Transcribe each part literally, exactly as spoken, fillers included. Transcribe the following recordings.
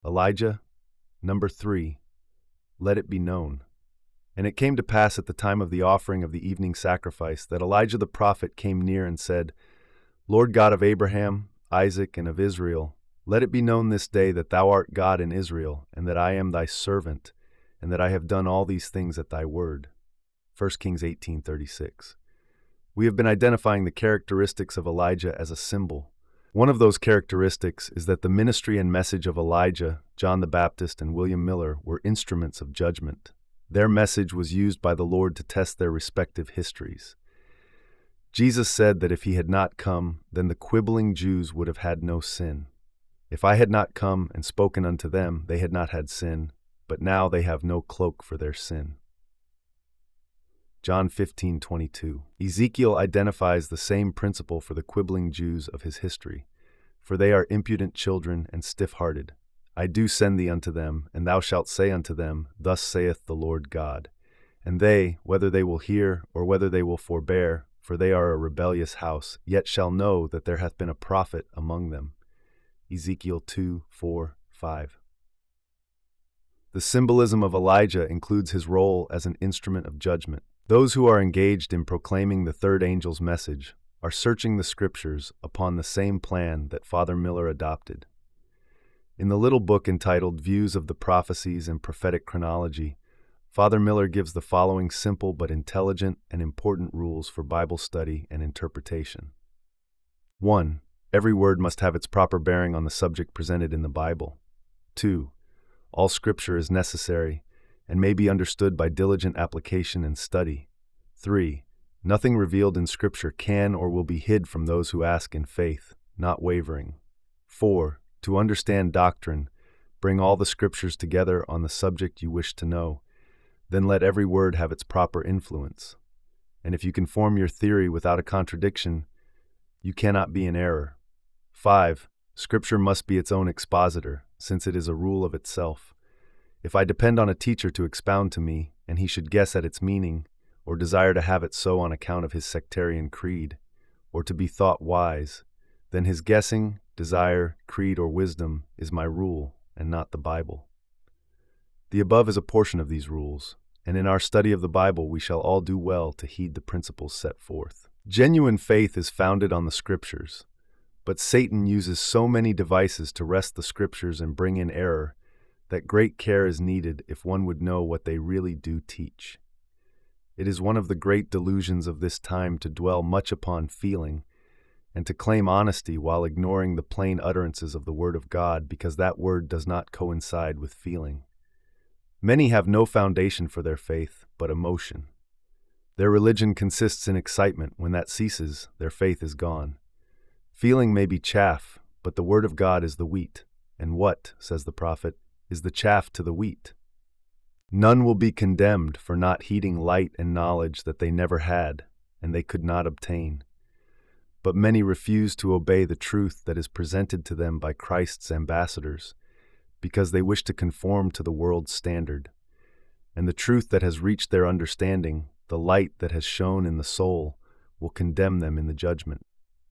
Elijah. Number three, let it be known. And it came to pass at the time of the offering of the evening sacrifice that Elijah the prophet came near and said, Lord God of Abraham, Isaac, and of Israel, let it be known this day that thou art God in Israel, and that I am thy servant, and that I have done all these things at thy word. First Kings eighteen thirty-six. We have been identifying the characteristics of Elijah as a symbol. One of those characteristics is that the ministry and message of Elijah, John the Baptist, and William Miller were instruments of judgment. Their message was used by the Lord to test their respective histories. Jesus said that if he had not come, then the quibbling Jews would have had no sin. If I had not come and spoken unto them, they had not had sin, but now they have no cloak for their sin. John fifteen twenty-two. Ezekiel identifies the same principle for the quibbling Jews of his history. For they are impudent children and stiff-hearted. I do send thee unto them, and thou shalt say unto them, Thus saith the Lord God. And they, whether they will hear or whether they will forbear, for they are a rebellious house, yet shall know that there hath been a prophet among them. Ezekiel two, four, five. The symbolism of Elijah includes his role as an instrument of judgment. Those who are engaged in proclaiming the third angel's message are searching the scriptures upon the same plan that Father Miller adopted. In the little book entitled Views of the Prophecies and Prophetic Chronology, Father Miller gives the following simple but intelligent and important rules for Bible study and interpretation. one. Every word must have its proper bearing on the subject presented in the Bible. two. All scripture is necessary and may be understood by diligent application and study. three. Nothing revealed in Scripture can or will be hid from those who ask in faith, not wavering. four. To understand doctrine, bring all the Scriptures together on the subject you wish to know, then let every word have its proper influence. And if you can form your theory without a contradiction, you cannot be in error. five. Scripture must be its own expositor, since it is a rule of itself. If I depend on a teacher to expound to me, and he should guess at its meaning, or desire to have it so on account of his sectarian creed, or to be thought wise, then his guessing, desire, creed, or wisdom is my rule, and not the Bible. The above is a portion of these rules, and in our study of the Bible we shall all do well to heed the principles set forth. Genuine faith is founded on the Scriptures, but Satan uses so many devices to wrest the Scriptures and bring in error that great care is needed if one would know what they really do teach. It is one of the great delusions of this time to dwell much upon feeling and to claim honesty while ignoring the plain utterances of the Word of God because that word does not coincide with feeling. Many have no foundation for their faith but emotion. Their religion consists in excitement. When that ceases, their faith is gone. Feeling may be chaff, but the Word of God is the wheat. And what, says the prophet, is the chaff to the wheat? None will be condemned for not heeding light and knowledge that they never had, and they could not obtain. But many refuse to obey the truth that is presented to them by Christ's ambassadors, because they wish to conform to the world's standard. And the truth that has reached their understanding, the light that has shone in the soul, will condemn them in the judgment.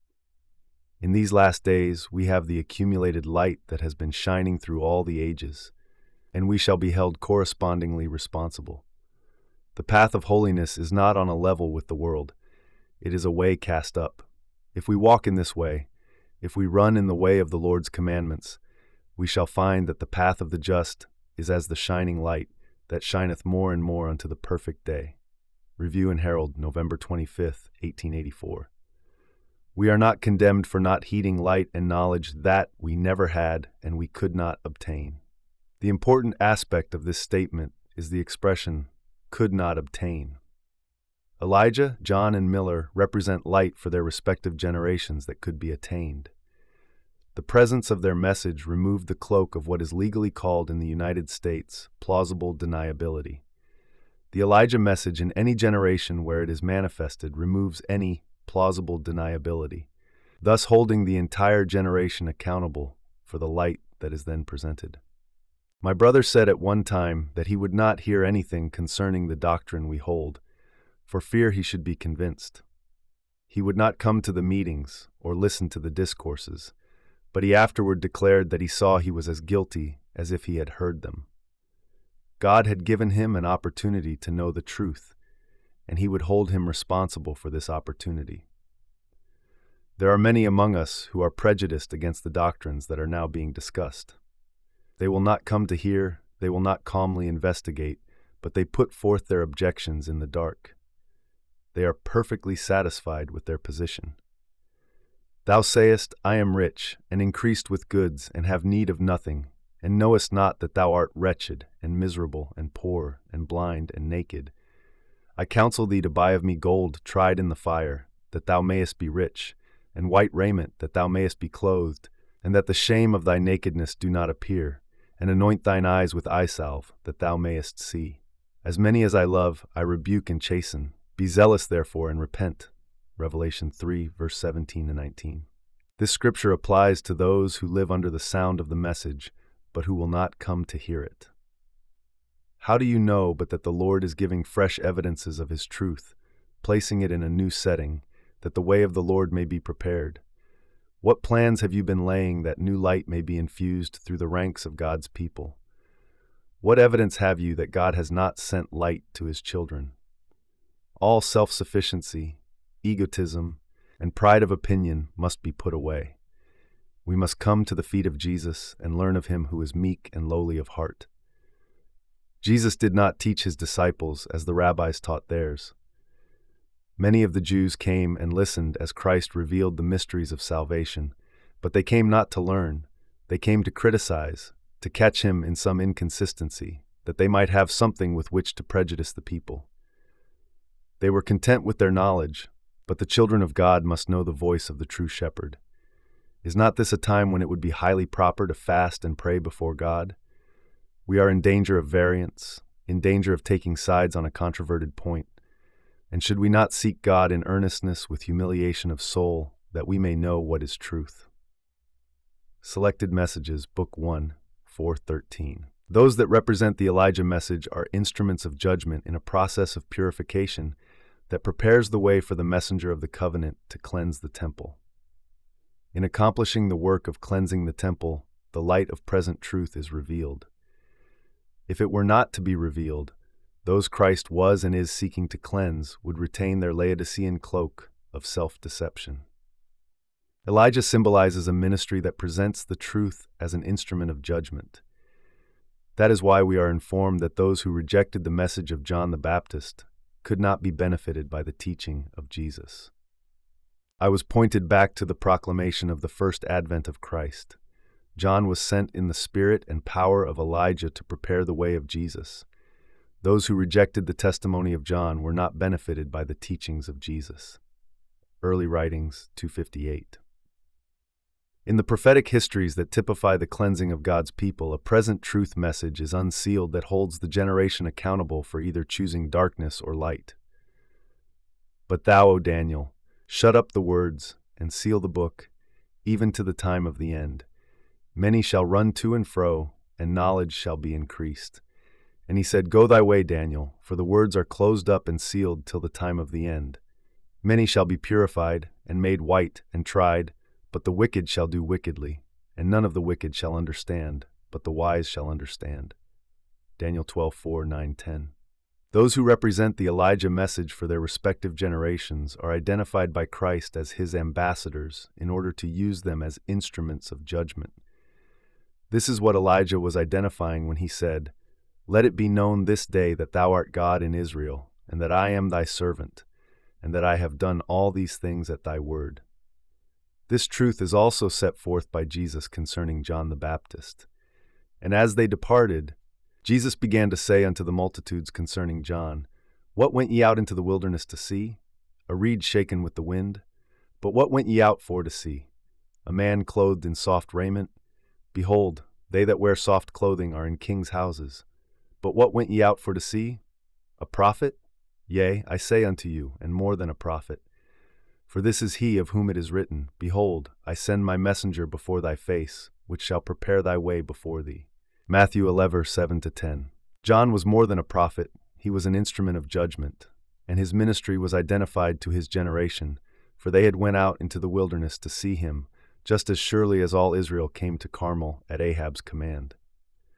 In these last days we have the accumulated light that has been shining through all the ages, and we shall be held correspondingly responsible. The path of holiness is not on a level with the world. It is a way cast up. If we walk in this way, if we run in the way of the Lord's commandments, we shall find that the path of the just is as the shining light that shineth more and more unto the perfect day. Review and Herald, November twenty-fifth, eighteen eighty-four. We are not condemned for not heeding light and knowledge that we never had and we could not obtain. The important aspect of this statement is the expression, could not obtain. Elijah, John, and Miller represent light for their respective generations that could be attained. The presence of their message removed the cloak of what is legally called in the United States plausible deniability. The Elijah message in any generation where it is manifested removes any plausible deniability, thus holding the entire generation accountable for the light that is then presented. My brother said at one time that he would not hear anything concerning the doctrine we hold, for fear he should be convinced. He would not come to the meetings or listen to the discourses, but he afterward declared that he saw he was as guilty as if he had heard them. God had given him an opportunity to know the truth, and he would hold him responsible for this opportunity. There are many among us who are prejudiced against the doctrines that are now being discussed. They will not come to hear, they will not calmly investigate, but they put forth their objections in the dark. They are perfectly satisfied with their position. Thou sayest, I am rich, and increased with goods, and have need of nothing, and knowest not that thou art wretched, and miserable, and poor, and blind, and naked. I counsel thee to buy of me gold tried in the fire, that thou mayest be rich, and white raiment, that thou mayest be clothed, and that the shame of thy nakedness do not appear, and anoint thine eyes with eye salve, that thou mayest see. As many as I love, I rebuke and chasten. Be zealous, therefore, and repent. Revelation three, verse seventeen and nineteen. This scripture applies to those who live under the sound of the message, but who will not come to hear it. How do you know but that the Lord is giving fresh evidences of his truth, placing it in a new setting, that the way of the Lord may be prepared? What plans have you been laying that new light may be infused through the ranks of God's people? What evidence have you that God has not sent light to his children? All self-sufficiency, egotism, and pride of opinion must be put away. We must come to the feet of Jesus and learn of him who is meek and lowly of heart. Jesus did not teach his disciples as the rabbis taught theirs. Many of the Jews came and listened as Christ revealed the mysteries of salvation, but they came not to learn. They came to criticize, to catch him in some inconsistency, that they might have something with which to prejudice the people. They were content with their knowledge, but the children of God must know the voice of the true shepherd. Is not this a time when it would be highly proper to fast and pray before God? We are in danger of variance, in danger of taking sides on a controverted point. And should we not seek God in earnestness with humiliation of soul, that we may know what is truth? Selected Messages, Book one, four thirteen. Those that represent the Elijah message are instruments of judgment in a process of purification that prepares the way for the messenger of the covenant to cleanse the temple. In accomplishing the work of cleansing the temple, the light of present truth is revealed. If it were not to be revealed, those Christ was and is seeking to cleanse would retain their Laodicean cloak of self-deception. Elijah symbolizes a ministry that presents the truth as an instrument of judgment. That is why we are informed that those who rejected the message of John the Baptist could not be benefited by the teaching of Jesus. I was pointed back to the proclamation of the first advent of Christ. John was sent in the spirit and power of Elijah to prepare the way of Jesus. Those who rejected the testimony of John were not benefited by the teachings of Jesus. Early Writings two fifty-eight. In the prophetic histories that typify the cleansing of God's people, a present truth message is unsealed that holds the generation accountable for either choosing darkness or light. But thou, O Daniel, shut up the words and seal the book, even to the time of the end. Many shall run to and fro, and knowledge shall be increased. And he said, Go thy way, Daniel, for the words are closed up and sealed till the time of the end. Many shall be purified, and made white, and tried, but the wicked shall do wickedly, and none of the wicked shall understand, but the wise shall understand. Daniel twelve four, nine, ten. Those who represent the Elijah message for their respective generations are identified by Christ as his ambassadors in order to use them as instruments of judgment. This is what Elijah was identifying when he said, Let it be known this day that thou art God in Israel, and that I am thy servant, and that I have done all these things at thy word. This truth is also set forth by Jesus concerning John the Baptist. And as they departed, Jesus began to say unto the multitudes concerning John, What went ye out into the wilderness to see? A reed shaken with the wind? But what went ye out for to see? A man clothed in soft raiment? Behold, they that wear soft clothing are in kings' houses. But what went ye out for to see? A prophet? Yea, I say unto you, and more than a prophet. For this is he of whom it is written, Behold, I send my messenger before thy face, which shall prepare thy way before thee. Matthew eleven, seven to ten. John was more than a prophet, he was an instrument of judgment, and his ministry was identified to his generation, for they had went out into the wilderness to see him, just as surely as all Israel came to Carmel at Ahab's command.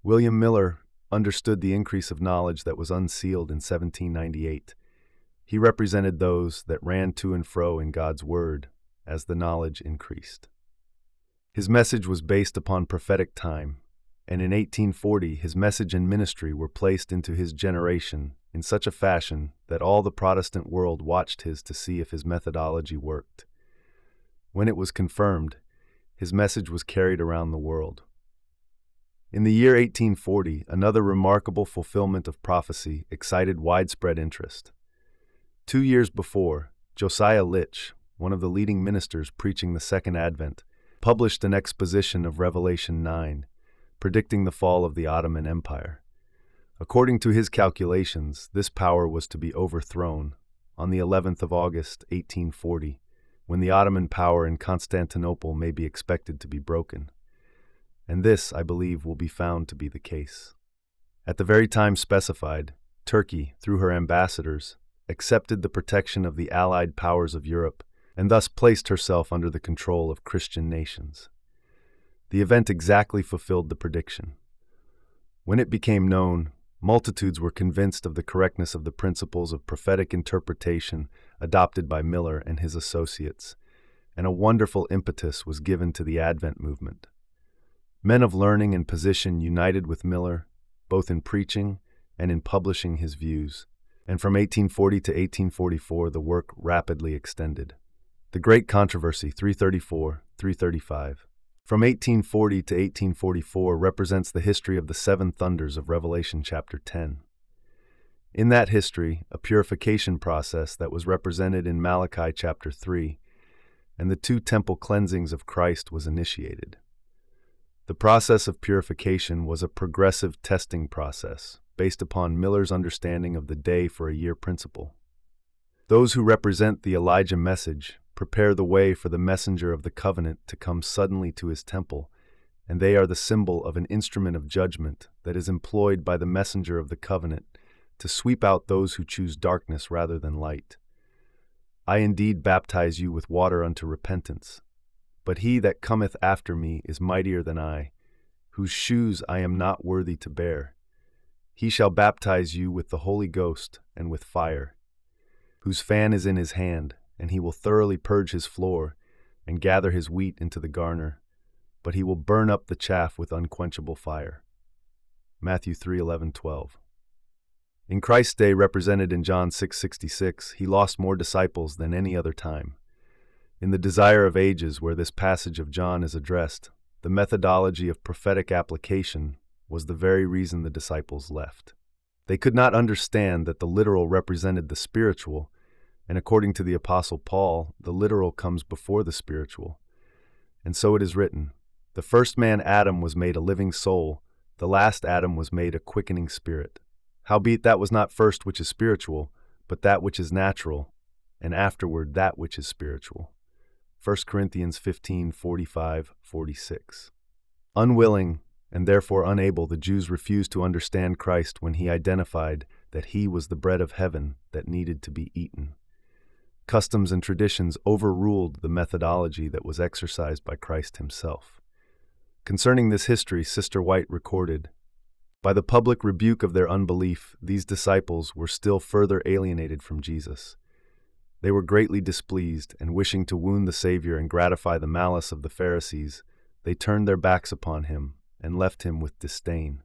William Miller understood the increase of knowledge that was unsealed in seventeen ninety-eight. He represented those that ran to and fro in God's word as the knowledge increased. His message was based upon prophetic time, and in eighteen forty his message and ministry were placed into his generation in such a fashion that all the Protestant world watched his to see if his methodology worked. When it was confirmed, his message was carried around the world. In the year eighteen forty, another remarkable fulfillment of prophecy excited widespread interest. Two years before, Josiah Litch, one of the leading ministers preaching the Second Advent, published an exposition of Revelation nine, predicting the fall of the Ottoman Empire. According to his calculations, this power was to be overthrown on the eleventh of August, eighteen forty, when the Ottoman power in Constantinople may be expected to be broken. And this, I believe, will be found to be the case. At the very time specified, Turkey, through her ambassadors, accepted the protection of the Allied powers of Europe and thus placed herself under the control of Christian nations. The event exactly fulfilled the prediction. When it became known, multitudes were convinced of the correctness of the principles of prophetic interpretation adopted by Miller and his associates, and a wonderful impetus was given to the Advent movement. Men of learning and position united with Miller, both in preaching and in publishing his views, and from eighteen forty to eighteen forty-four the work rapidly extended. The Great Controversy, three thirty-four to three thirty-five. From eighteen forty to eighteen forty-four represents the history of the seven thunders of Revelation chapter ten. In that history, a purification process that was represented in Malachi chapter three, and the two temple cleansings of Christ was initiated. The process of purification was a progressive testing process based upon Miller's understanding of the day for a year principle. Those who represent the Elijah message prepare the way for the messenger of the covenant to come suddenly to his temple, and they are the symbol of an instrument of judgment that is employed by the messenger of the covenant to sweep out those who choose darkness rather than light. I indeed baptize you with water unto repentance, but he that cometh after me is mightier than I, whose shoes I am not worthy to bear. He shall baptize you with the Holy Ghost and with fire, whose fan is in his hand, and he will thoroughly purge his floor and gather his wheat into the garner, but he will burn up the chaff with unquenchable fire. Matthew three eleven to twelve. In Christ's day, represented in John six sixty-six, he lost more disciples than any other time. In the Desire of Ages, where this passage of John is addressed, the methodology of prophetic application was the very reason the disciples left. They could not understand that the literal represented the spiritual, and according to the Apostle Paul, the literal comes before the spiritual. And so it is written, the first man Adam was made a living soul, the last Adam was made a quickening spirit. Howbeit that was not first which is spiritual, but that which is natural, and afterward that which is spiritual. First Corinthians fifteen forty-five to forty-six. Unwilling, and therefore unable, the Jews refused to understand Christ when he identified that he was the bread of heaven that needed to be eaten. Customs and traditions overruled the methodology that was exercised by Christ himself. Concerning this history, Sister White recorded, by the public rebuke of their unbelief, these disciples were still further alienated from Jesus. They were greatly displeased, and wishing to wound the Savior and gratify the malice of the Pharisees, they turned their backs upon him and left him with disdain.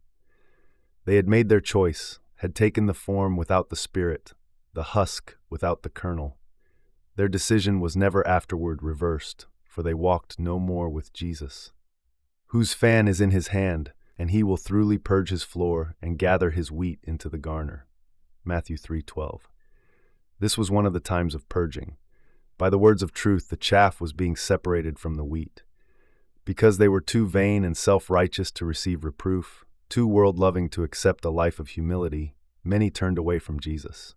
They had made their choice, had taken the form without the spirit, the husk without the kernel. Their decision was never afterward reversed, for they walked no more with Jesus, whose fan is in his hand, and he will thoroughly purge his floor and gather his wheat into the garner. Matthew three twelve. This was one of the times of purging. By the words of truth, the chaff was being separated from the wheat. Because they were too vain and self-righteous to receive reproof, too world-loving to accept a life of humility, many turned away from Jesus.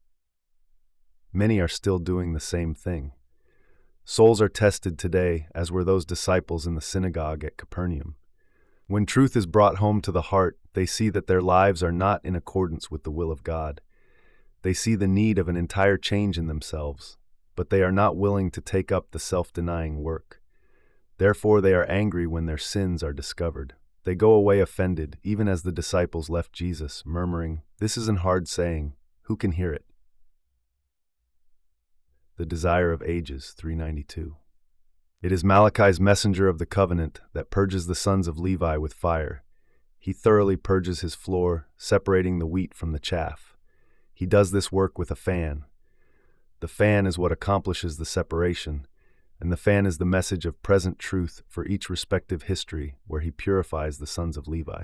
Many are still doing the same thing. Souls are tested today, as were those disciples in the synagogue at Capernaum. When truth is brought home to the heart, they see that their lives are not in accordance with the will of God. They see the need of an entire change in themselves, but they are not willing to take up the self-denying work. Therefore they are angry when their sins are discovered. They go away offended, even as the disciples left Jesus, murmuring, "This is an hard saying. Who can hear it?" The Desire of Ages, three ninety-two. It is Malachi's messenger of the covenant that purges the sons of Levi with fire. He thoroughly purges his floor, separating the wheat from the chaff. He does this work with a fan. The fan is what accomplishes the separation, and the fan is the message of present truth for each respective history where he purifies the sons of Levi.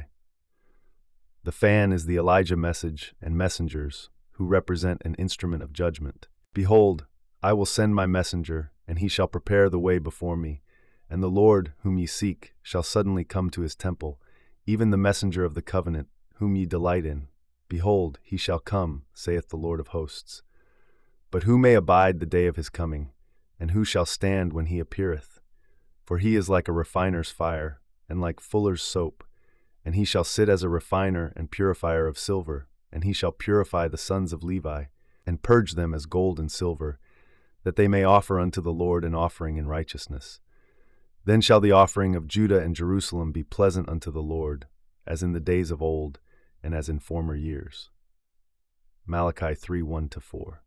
The fan is the Elijah message and messengers, who represent an instrument of judgment. Behold, I will send my messenger, and he shall prepare the way before me, and the Lord, whom ye seek, shall suddenly come to his temple, even the messenger of the covenant, whom ye delight in. Behold, he shall come, saith the Lord of hosts. But who may abide the day of his coming? And who shall stand when he appeareth? For he is like a refiner's fire, and like fuller's soap. And he shall sit as a refiner and purifier of silver, and he shall purify the sons of Levi, and purge them as gold and silver, that they may offer unto the Lord an offering in righteousness. Then shall the offering of Judah and Jerusalem be pleasant unto the Lord, as in the days of old, and as in former years. Malachi three one to four.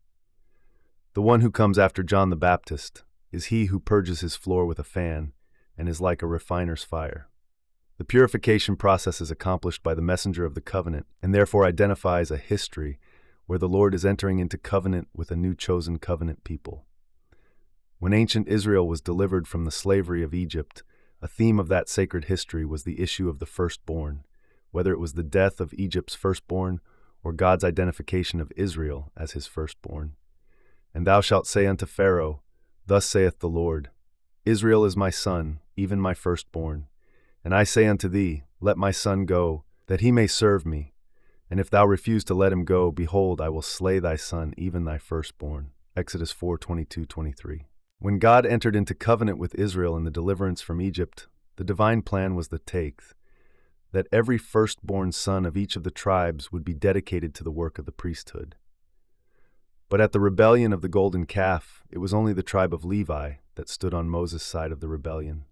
The one who comes after John the Baptist is he who purges his floor with a fan, and is like a refiner's fire. The purification process is accomplished by the messenger of the covenant, and therefore identifies a history where the Lord is entering into covenant with a new chosen covenant people. When ancient Israel was delivered from the slavery of Egypt, a theme of that sacred history was the issue of the firstborn, whether it was the death of Egypt's firstborn or God's identification of Israel as his firstborn. And thou shalt say unto Pharaoh, Thus saith the Lord, Israel is my son, even my firstborn. And I say unto thee, Let my son go, that he may serve me. And if thou refuse to let him go, behold, I will slay thy son, even thy firstborn. Exodus four twenty-two to twenty-three. When God entered into covenant with Israel in the deliverance from Egypt, the divine plan was the Takth, that every firstborn son of each of the tribes would be dedicated to the work of the priesthood. But at the rebellion of the golden calf, it was only the tribe of Levi that stood on Moses' side of the rebellion.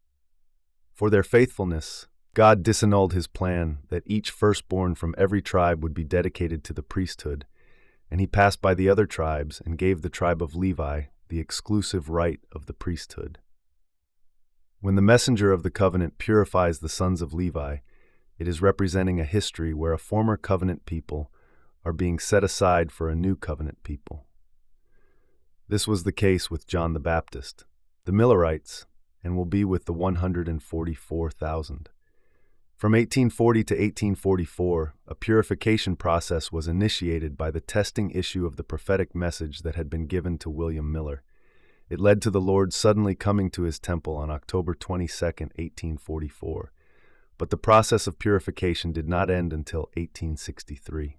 For their faithfulness, God disannulled his plan that each firstborn from every tribe would be dedicated to the priesthood, and he passed by the other tribes and gave the tribe of Levi the exclusive right of the priesthood. When the messenger of the covenant purifies the sons of Levi, it is representing a history where a former covenant people are being set aside for a new covenant people. This was the case with John the Baptist, the Millerites, and will be with the one hundred forty-four thousand. From eighteen forty to eighteen forty-four, a purification process was initiated by the testing issue of the prophetic message that had been given to William Miller. It led to the Lord suddenly coming to his temple on October twenty-second, eighteen forty-four. But the process of purification did not end until eighteen sixty-three.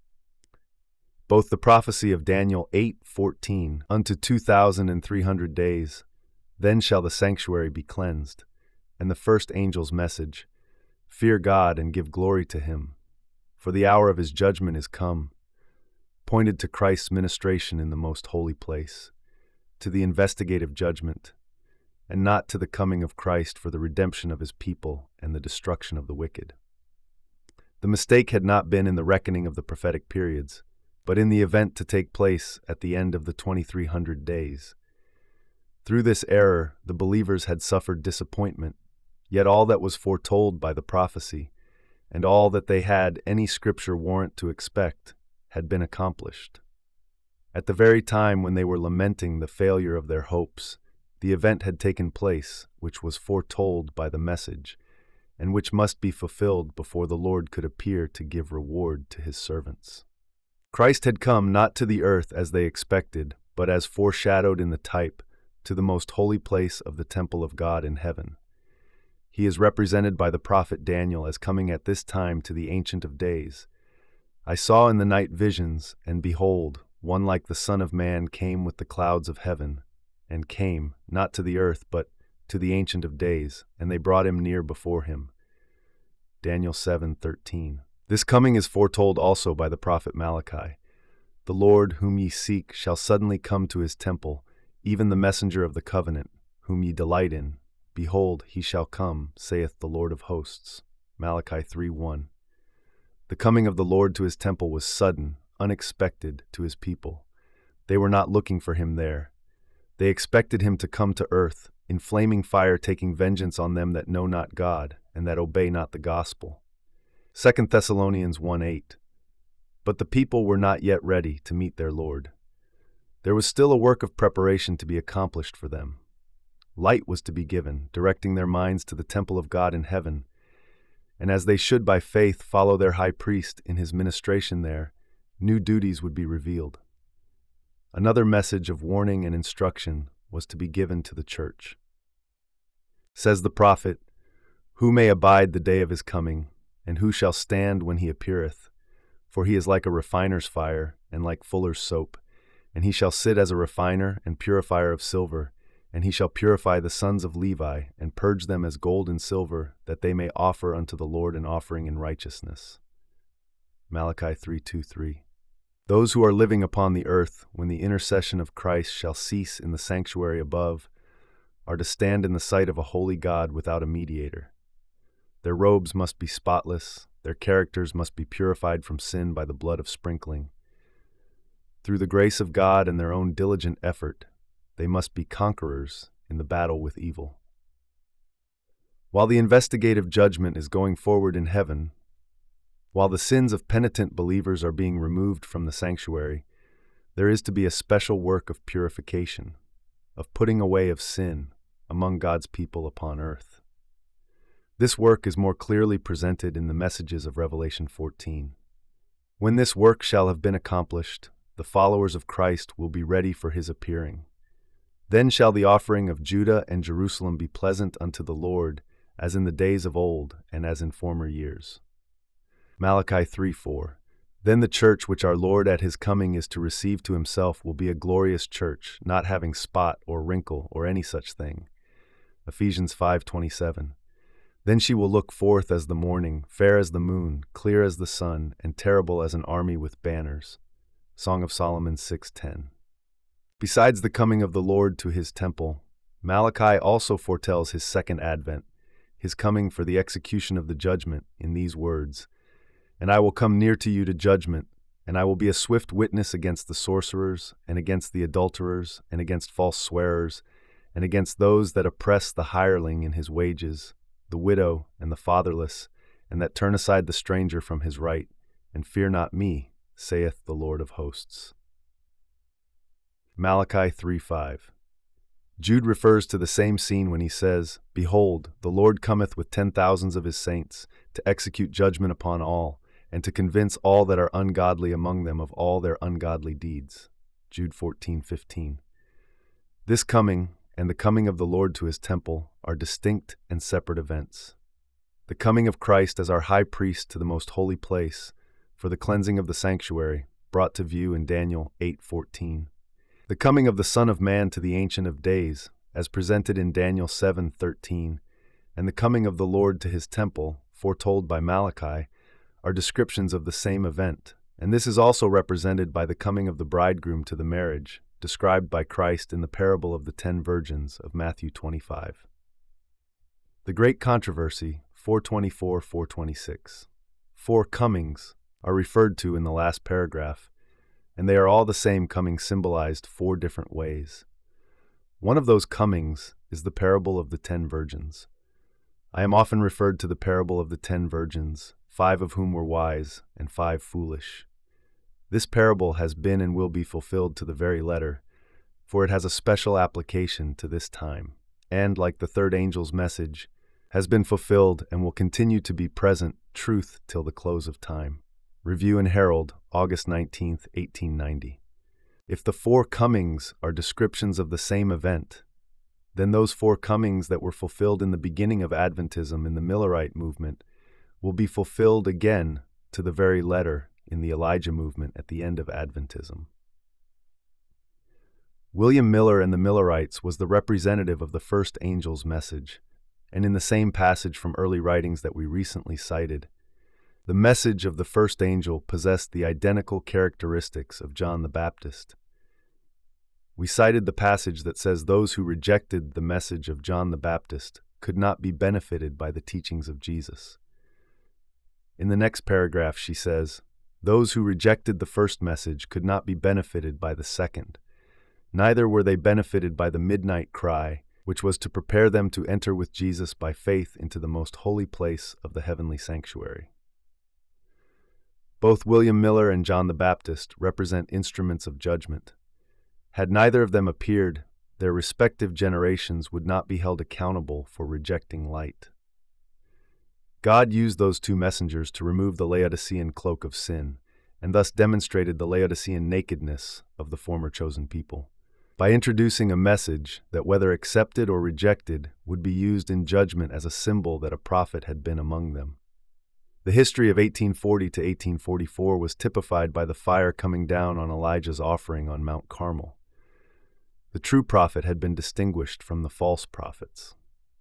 Both the prophecy of Daniel eight fourteen, unto two thousand three hundred days, then shall the sanctuary be cleansed, and the first angel's message, fear God and give glory to him, for the hour of his judgment is come, pointed to Christ's ministration in the most holy place, to the investigative judgment, and not to the coming of Christ for the redemption of his people and the destruction of the wicked. The mistake had not been in the reckoning of the prophetic periods, but in the event to take place at the end of the twenty-three hundred days. Through this error, the believers had suffered disappointment, yet all that was foretold by the prophecy, and all that they had any scripture warrant to expect, had been accomplished. At the very time when they were lamenting the failure of their hopes, the event had taken place which was foretold by the message, and which must be fulfilled before the Lord could appear to give reward to his servants. Christ had come not to the earth as they expected, but as foreshadowed in the type, to the most holy place of the temple of God in heaven. He is represented by the prophet Daniel as coming at this time to the Ancient of Days. I saw in the night visions, and behold, one like the Son of Man came with the clouds of heaven, and came, not to the earth, but to the Ancient of Days, and they brought him near before him. Daniel seven thirteen. This coming is foretold also by the prophet Malachi. The Lord, whom ye seek, shall suddenly come to his temple, even the messenger of the covenant, whom ye delight in. Behold, he shall come, saith the Lord of hosts. Malachi three one. The coming of the Lord to his temple was sudden, unexpected to his people. They were not looking for him there. They expected him to come to earth, in flaming fire taking vengeance on them that know not God, and that obey not the gospel. Second Thessalonians one eight. But the people were not yet ready to meet their Lord. There was still a work of preparation to be accomplished for them. Light was to be given, directing their minds to the temple of God in heaven, and as they should by faith follow their high priest in his ministration there, new duties would be revealed. Another message of warning and instruction was to be given to the church. Says the prophet, "Who may abide the day of his coming, and who shall stand when he appeareth? For he is like a refiner's fire, and like fuller's soap. And he shall sit as a refiner and purifier of silver, and he shall purify the sons of Levi, and purge them as gold and silver, that they may offer unto the Lord an offering in righteousness." Malachi three two three. Those who are living upon the earth, when the intercession of Christ shall cease in the sanctuary above, are to stand in the sight of a holy God without a mediator. Their robes must be spotless, their characters must be purified from sin by the blood of sprinkling. Through the grace of God and their own diligent effort, they must be conquerors in the battle with evil. While the investigative judgment is going forward in heaven, while the sins of penitent believers are being removed from the sanctuary, there is to be a special work of purification, of putting away of sin among God's people upon earth. This work is more clearly presented in the messages of Revelation fourteen. When this work shall have been accomplished, the followers of Christ will be ready for his appearing. Then shall the offering of Judah and Jerusalem be pleasant unto the Lord, as in the days of old and as in former years. Malachi three four. Then the church which our Lord at his coming is to receive to himself will be a glorious church, not having spot or wrinkle or any such thing. Ephesians five twenty-seven. Then she will look forth as the morning, fair as the moon, clear as the sun, and terrible as an army with banners. Song of Solomon six ten. Besides the coming of the Lord to his temple, Malachi also foretells his second advent, his coming for the execution of the judgment, in these words, "And I will come near to you to judgment, and I will be a swift witness against the sorcerers, and against the adulterers, and against false swearers, and against those that oppress the hireling in his wages, the widow and the fatherless, and that turn aside the stranger from his right, and fear not me, saith the Lord of hosts." Malachi three five. Jude refers to the same scene when he says, "Behold, the Lord cometh with ten thousands of his saints, to execute judgment upon all, and to convince all that are ungodly among them of all their ungodly deeds." Jude fourteen fifteen. This coming and the coming of the Lord to his temple are distinct and separate events. The coming of Christ as our high priest to the most holy place, for the cleansing of the sanctuary, brought to view in Daniel eight fourteen. The coming of the Son of Man to the Ancient of Days, as presented in Daniel seven thirteen, and the coming of the Lord to his temple, foretold by Malachi, are descriptions of the same event, and this is also represented by the coming of the bridegroom to the marriage, described by Christ in the parable of the ten virgins of Matthew twenty-five. The Great Controversy, four twenty-four to four twenty-six. Four comings are referred to in the last paragraph, and they are all the same coming symbolized four different ways. One of those comings is the parable of the ten virgins. I am often referred to the parable of the ten virgins, five of whom were wise and five foolish. This parable has been and will be fulfilled to the very letter, for it has a special application to this time, and, like the third angel's message, has been fulfilled and will continue to be present truth till the close of time. Review and Herald, August nineteenth, eighteen ninety. If the four comings are descriptions of the same event, then those four comings that were fulfilled in the beginning of Adventism in the Millerite movement will be fulfilled again to the very letter in the Elijah movement at the end of Adventism. William Miller and the Millerites was the representative of the first angel's message, and in the same passage from early writings that we recently cited, the message of the first angel possessed the identical characteristics of John the Baptist. We cited the passage that says those who rejected the message of John the Baptist could not be benefited by the teachings of Jesus. In the next paragraph, she says, "Those who rejected the first message could not be benefited by the second. Neither were they benefited by the midnight cry, which was to prepare them to enter with Jesus by faith into the most holy place of the heavenly sanctuary." Both William Miller and John the Baptist represent instruments of judgment. Had neither of them appeared, their respective generations would not be held accountable for rejecting light. God used those two messengers to remove the Laodicean cloak of sin, and thus demonstrated the Laodicean nakedness of the former chosen people, by introducing a message that, whether accepted or rejected, would be used in judgment as a symbol that a prophet had been among them. The history of eighteen forty to eighteen forty-four was typified by the fire coming down on Elijah's offering on Mount Carmel. The true prophet had been distinguished from the false prophets.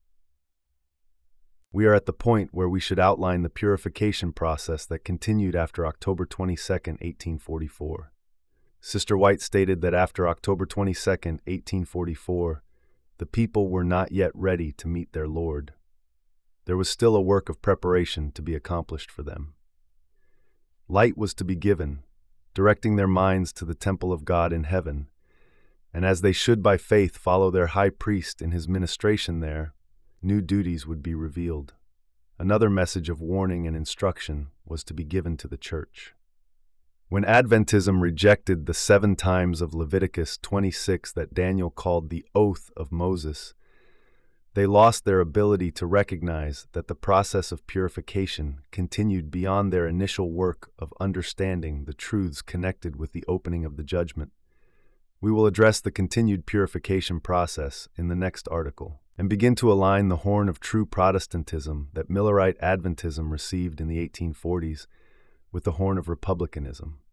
We are at the point where we should outline the purification process that continued after October twenty-second, eighteen forty-four. Sister White stated that after October twenty-second, eighteen forty-four, the people were not yet ready to meet their Lord. There was still a work of preparation to be accomplished for them. Light was to be given, directing their minds to the temple of God in heaven, and as they should by faith follow their high priest in his ministration there, new duties would be revealed. Another message of warning and instruction was to be given to the church. When Adventism rejected the seven times of Leviticus twenty-six that Daniel called the oath of Moses, they lost their ability to recognize that the process of purification continued beyond their initial work of understanding the truths connected with the opening of the judgment. We will address the continued purification process in the next article, and begin to align the horn of true Protestantism that Millerite Adventism received in the eighteen forties with the horn of republicanism.